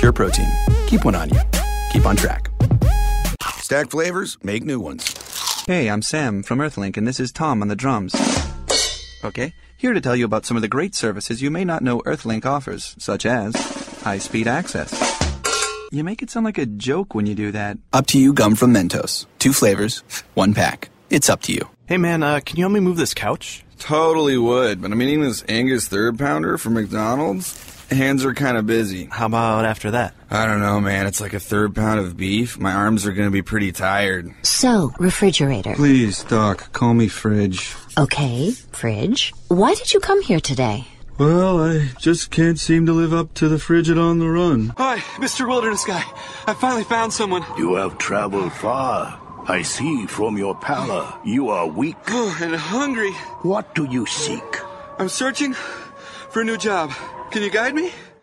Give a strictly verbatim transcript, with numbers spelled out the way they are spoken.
Pure Protein. Keep one on you. Keep on track. Stack flavors, make new ones. Hey, I'm Sam from Earthlink, and this is Tom on the drums. Okay, here to tell you about some of the great services you may not know Earthlink offers, such as high-speed access. You make it sound like a joke when you do that. Up to you gum from Mentos. Two flavors, one pack. It's up to you. Hey man, uh, can you help me move this couch? Totally would, but I'm eating this Angus third pounder from McDonald's. Hands are kind of busy. How about after that? I don't know, man. It's like a third pound of beef. My arms are going to be pretty tired. So, refrigerator. Please, Doc, call me Fridge. Okay, Fridge. Why did you come here today? Well, I just can't seem to live up to the frigid on the run. Hi, Mister Wilderness Guy. I finally found someone. You have traveled far. I see from your pallor you are weak. Oh, and hungry. What do you seek? I'm searching for a new job. Can you guide me?